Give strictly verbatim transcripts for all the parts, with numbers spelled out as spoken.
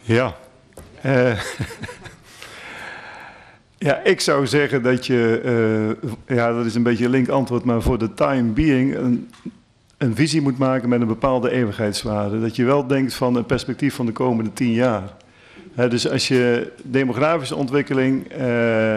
Ja. Uh, ja, ik zou zeggen dat je, uh, ja, dat is een beetje een link antwoord, maar voor de time being een, een visie moet maken met een bepaalde eeuwigheidswaarde. Dat je wel denkt van een perspectief van de komende tien jaar. Uh, dus als je demografische ontwikkeling, uh,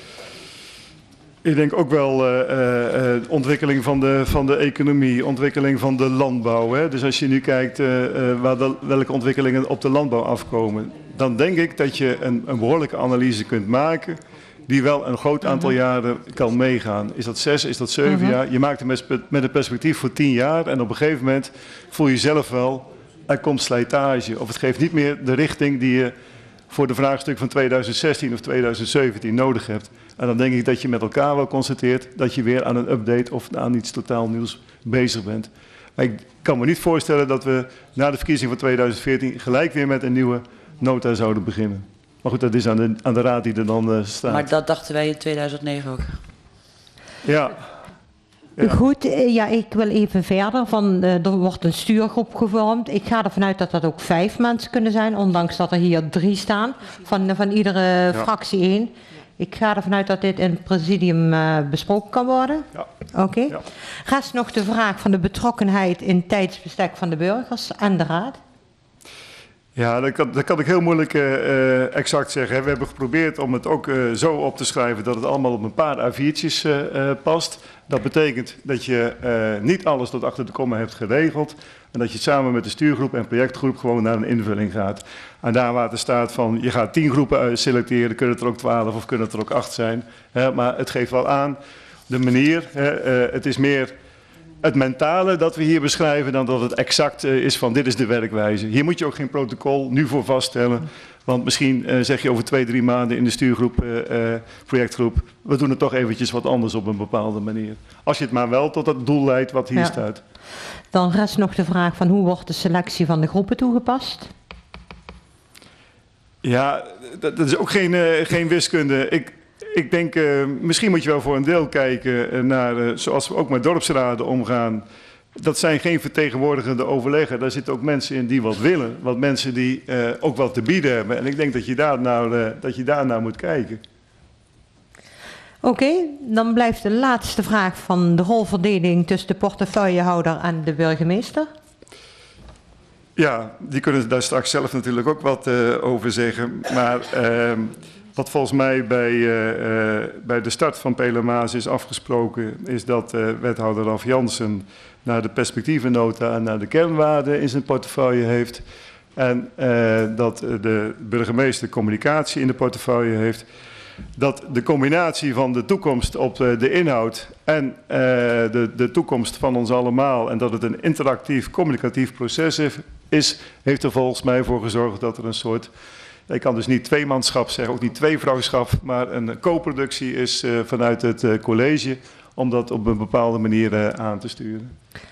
ik denk ook wel uh, uh, ontwikkeling van de, van de economie, ontwikkeling van de landbouw. Hè? Dus als je nu kijkt uh, uh, waar de, welke ontwikkelingen op de landbouw afkomen, dan denk ik dat je een, een behoorlijke analyse kunt maken die wel een groot aantal jaren kan meegaan. Is dat zes, is dat zeven uh-huh. jaar? Je maakt het met, met een perspectief voor tien jaar en op een gegeven moment voel je zelf wel, er komt slijtage. Of het geeft niet meer de richting die je voor de vraagstuk van tweeduizend zestien of tweeduizend zeventien nodig hebt. En dan denk ik dat je met elkaar wel constateert dat je weer aan een update of aan iets totaal nieuws bezig bent. Maar ik kan me niet voorstellen dat we na de verkiezing van tweeduizend veertien gelijk weer met een nieuwe nota zouden beginnen. Maar goed, dat is aan de, aan de raad die er dan uh, staat. Maar dat dachten wij in tweeduizend negen ook. Ja. Ja. Goed, ja, ik wil even verder. Van, uh, er wordt een stuurgroep gevormd. Ik ga ervan uit dat dat ook vijf mensen kunnen zijn, ondanks dat er hier drie staan. Van, van iedere ja. fractie één. Ik ga ervan uit dat dit in het presidium uh, besproken kan worden. Ja. Oké. Okay. Ja. Rest nog de vraag van de betrokkenheid in tijdsbestek van de burgers en de raad. Ja, dat kan, dat kan ik heel moeilijk uh, exact zeggen. We hebben geprobeerd om het ook uh, zo op te schrijven dat het allemaal op een paar A viertjes uh, uh, past. Dat betekent dat je uh, niet alles tot achter de komma hebt geregeld. En dat je samen met de stuurgroep en projectgroep gewoon naar een invulling gaat. En daar waar het staat van, je gaat tien groepen selecteren, kunnen het er ook twaalf of kunnen het er ook acht zijn. Hè, maar het geeft wel aan de manier, hè, uh, het is meer het mentale dat we hier beschrijven dan dat het exact uh, is van dit is de werkwijze. Hier moet je ook geen protocol nu voor vaststellen. Want misschien uh, zeg je over twee, drie maanden in de stuurgroep, uh, uh, projectgroep, we doen het toch eventjes wat anders op een bepaalde manier. Als je het maar wel tot het doel leidt wat hier ja. staat. Dan rest nog de vraag van hoe wordt de selectie van de groepen toegepast? Ja, dat, dat is ook geen, uh, geen wiskunde. Ik, ik denk, uh, misschien moet je wel voor een deel kijken naar, uh, zoals we ook met dorpsraden omgaan. Dat zijn geen vertegenwoordigende overleggen. Daar zitten ook mensen in die wat willen. Wat mensen die uh, ook wat te bieden hebben. En ik denk dat je daar nou, uh, dat je daar nou moet kijken. Oké, okay, dan blijft de laatste vraag van de rolverdeling tussen de portefeuillehouder en de burgemeester. Ja, die kunnen daar straks zelf natuurlijk ook wat uh, over zeggen. Maar uh, wat volgens mij bij, uh, uh, bij de start van Pelemaas is afgesproken, is dat uh, wethouder Ralf Jansen naar de perspectievennota en naar de kernwaarden in zijn portefeuille heeft. En uh, dat de burgemeester communicatie in de portefeuille heeft. Dat de combinatie van de toekomst op de, de inhoud en uh, de, de toekomst van ons allemaal en dat het een interactief, communicatief proces is, heeft er volgens mij voor gezorgd dat er een soort, ik kan dus niet tweemanschap zeggen, ook niet tweevrouwschap, maar een co-productie is uh, vanuit het uh, college om dat op een bepaalde manier uh, aan te sturen.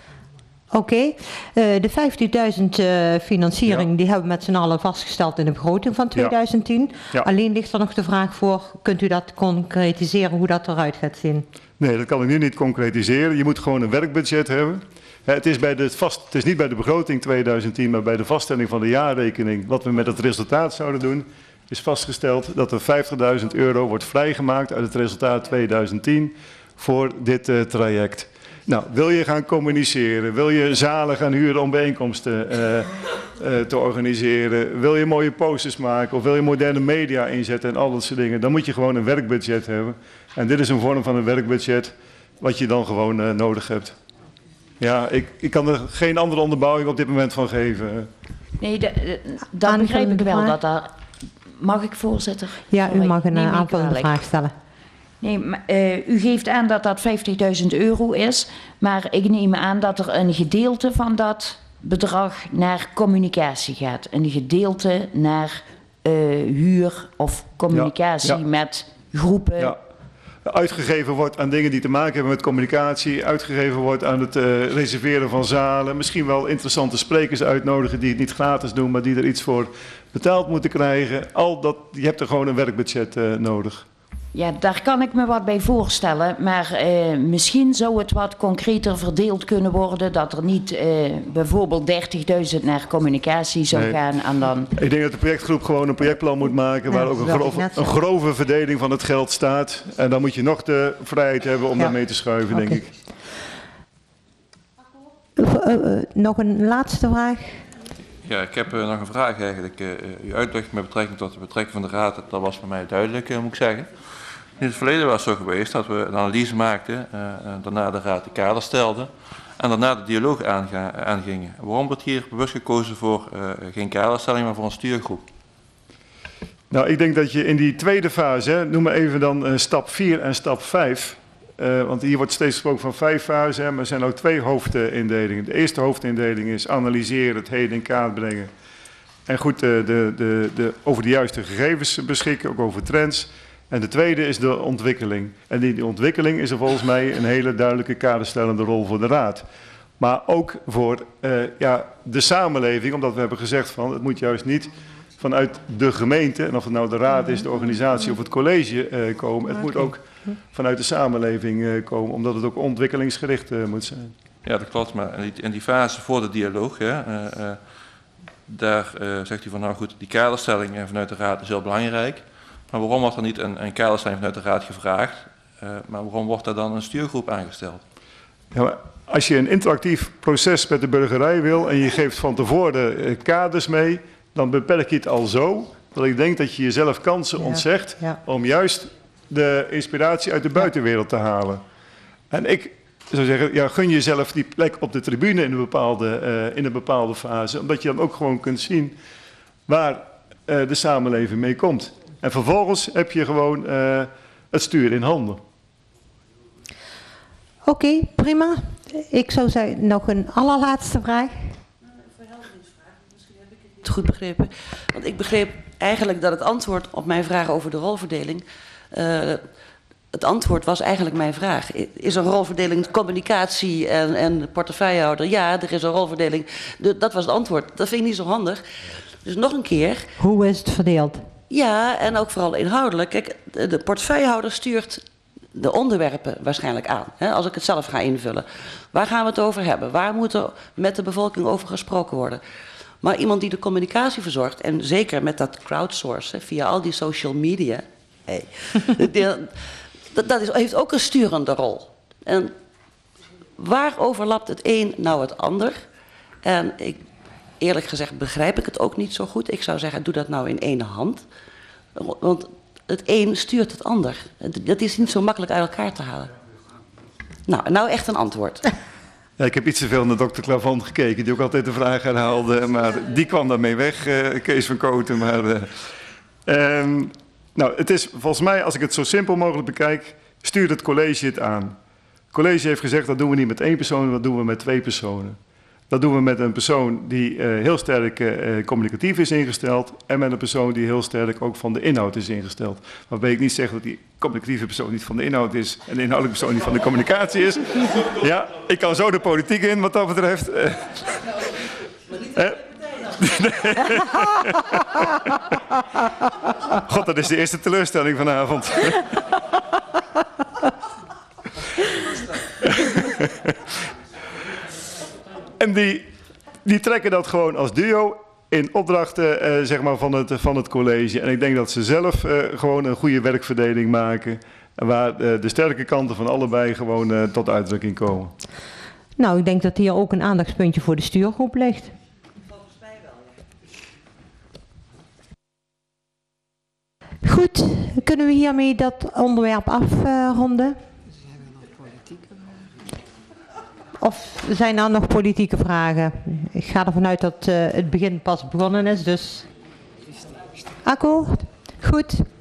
Oké, okay. uh, de vijftigduizend uh, financiering ja. die hebben we met z'n allen vastgesteld in de begroting van tweeduizend tien. Ja. Ja. Alleen ligt er nog de vraag voor, kunt u dat concretiseren hoe dat eruit gaat zien? Nee, dat kan ik nu niet concretiseren. Je moet gewoon een werkbudget hebben. Het is, bij de vast, het is niet bij de begroting tweeduizend tien, maar bij de vaststelling van de jaarrekening, wat we met het resultaat zouden doen, is vastgesteld dat er vijftigduizend euro wordt vrijgemaakt uit het resultaat tweeduizend tien voor dit uh, traject. Nou, wil je gaan communiceren, wil je zalen gaan huren om bijeenkomsten uh, uh, te organiseren, wil je mooie posters maken of wil je moderne media inzetten en al dat soort dingen, dan moet je gewoon een werkbudget hebben. En dit is een vorm van een werkbudget wat je dan gewoon uh, nodig hebt. Ja, ik, ik kan er geen andere onderbouwing op dit moment van geven. Nee, de, de, dat begrijp ik wel. Dat daar, mag ik, voorzitter? Ja, u mag een aanvullende vraag stellen. Nee, maar, uh, u geeft aan dat dat vijftigduizend euro is, maar ik neem aan dat er een gedeelte van dat bedrag naar communicatie gaat. Een gedeelte naar uh, huur of communicatie ja, ja. met groepen. Ja. Uitgegeven wordt aan dingen die te maken hebben met communicatie, uitgegeven wordt aan het uh, reserveren van zalen, misschien wel interessante sprekers uitnodigen die het niet gratis doen, maar die er iets voor betaald moeten krijgen. Al dat, je hebt er gewoon een werkbudget uh, nodig. Ja, daar kan ik me wat bij voorstellen. Maar eh, misschien zou het wat concreter verdeeld kunnen worden. Dat er niet eh, bijvoorbeeld dertigduizend naar communicatie zou Nee. gaan. En dan... Ik denk dat de projectgroep gewoon een projectplan moet maken waar Ja, ook een, dat wil ik grove, net een zeggen. grove verdeling van het geld staat. En dan moet je nog de vrijheid hebben om Ja. daarmee te schuiven, Oké. denk ik. Uh, uh, nog een laatste vraag. Ja, ik heb uh, nog een vraag eigenlijk. Uh, uw uitleg met betrekking tot de betrekking van de raad, dat, dat was voor mij duidelijk, uh, moet ik zeggen. In het verleden was het zo geweest dat we een analyse maakten, uh, uh, daarna de raad de kader stelde en daarna de dialoog aanga- aangingen. Waarom wordt hier bewust gekozen voor uh, geen kaderstelling, maar voor een stuurgroep? Nou, ik denk dat je in die tweede fase, hè, noem maar even dan uh, stap vier en stap vijf. Uh, want hier wordt steeds gesproken van vijf fasen, hè, maar er zijn ook twee hoofdindelingen. De eerste hoofdindeling is analyseren, het heden in kaart brengen. En goed, de, de, de, de, over de juiste gegevens beschikken, ook over trends. En de tweede is de ontwikkeling. En in die ontwikkeling is er volgens mij een hele duidelijke kaderstellende rol voor de raad. Maar ook voor uh, ja, de samenleving, omdat we hebben gezegd van het moet juist niet vanuit de gemeente, en of het nou de raad is, de organisatie of het college uh, komen. Het moet ook vanuit de samenleving uh, komen, omdat het ook ontwikkelingsgericht uh, moet zijn. Ja, dat klopt, maar in die, in die fase voor de dialoog, hè, uh, uh, daar uh, zegt u van nou goed, die kaderstelling uh, vanuit de raad is heel belangrijk. Maar waarom wordt er niet een, een kaderstelling vanuit de raad gevraagd, uh, maar waarom wordt er dan een stuurgroep aangesteld? Ja, maar als je een interactief proces met de burgerij wil en je geeft van tevoren de uh, kaders mee, dan beperk je het al zo dat ik denk dat je jezelf kansen Ja, ontzegt ja. om juist de inspiratie uit de buitenwereld te halen. En ik zou zeggen, ja, gun jezelf die plek op de tribune in een bepaalde, uh, in een bepaalde fase, omdat je dan ook gewoon kunt zien waar uh, de samenleving mee komt. En vervolgens heb je gewoon uh, het stuur in handen. Oké, okay, prima. Ik zou zeggen, nog een allerlaatste vraag. Het goed begrepen. Want ik begreep eigenlijk dat het antwoord op mijn vraag over de rolverdeling. Uh, het antwoord was eigenlijk mijn vraag. Is er een rolverdeling communicatie en, en portefeuillehouder? Ja, er is een rolverdeling. De, dat was het antwoord. Dat vind ik niet zo handig. Dus nog een keer. Hoe is het verdeeld? Ja, en ook vooral inhoudelijk. Kijk, de, de portefeuillehouder stuurt de onderwerpen waarschijnlijk aan. Hè, als ik het zelf ga invullen. Waar gaan we het over hebben? Waar moet er met de bevolking over gesproken worden? Maar iemand die de communicatie verzorgt, en zeker met dat crowdsourcen via al die social media, hey, dat, dat is, heeft ook een sturende rol. En waar overlapt het een nou het ander? En ik, eerlijk gezegd begrijp ik het ook niet zo goed. Ik zou zeggen, doe dat nou in één hand. Want het een stuurt het ander. Dat is niet zo makkelijk uit elkaar te halen. Nou, nou echt een antwoord. Ja, ik heb iets te veel naar dokter Clavant gekeken, die ook altijd de vraag herhaalde, maar die kwam daarmee weg, uh, Kees van Kooten. Maar, uh, um, nou, het is volgens mij, als ik het zo simpel mogelijk bekijk, stuurt het college het aan. Het college heeft gezegd, dat doen we niet met één persoon, dat doen we met twee personen. Dat doen we met een persoon die uh, heel sterk uh, communicatief is ingesteld en met een persoon die heel sterk ook van de inhoud is ingesteld. Waarbij ik niet zeg dat die communicatieve persoon niet van de inhoud is en de inhoudelijke persoon niet van de communicatie is. Ja, ik kan zo de politiek in wat dat betreft. Uh, uh, God, dat is de eerste teleurstelling vanavond. En die, die trekken dat gewoon als duo in opdrachten uh, zeg maar van, het, van het college. En ik denk dat ze zelf uh, gewoon een goede werkverdeling maken. Waar uh, de sterke kanten van allebei gewoon uh, tot uitdrukking komen. Nou, ik denk dat hier ook een aandachtspuntje voor de stuurgroep ligt. Volgens mij wel, ja. Goed, kunnen we hiermee dat onderwerp afronden? Of zijn er nog politieke vragen? Ik ga ervan uit dat uh, het begin pas begonnen is, dus... Akkoord? Goed.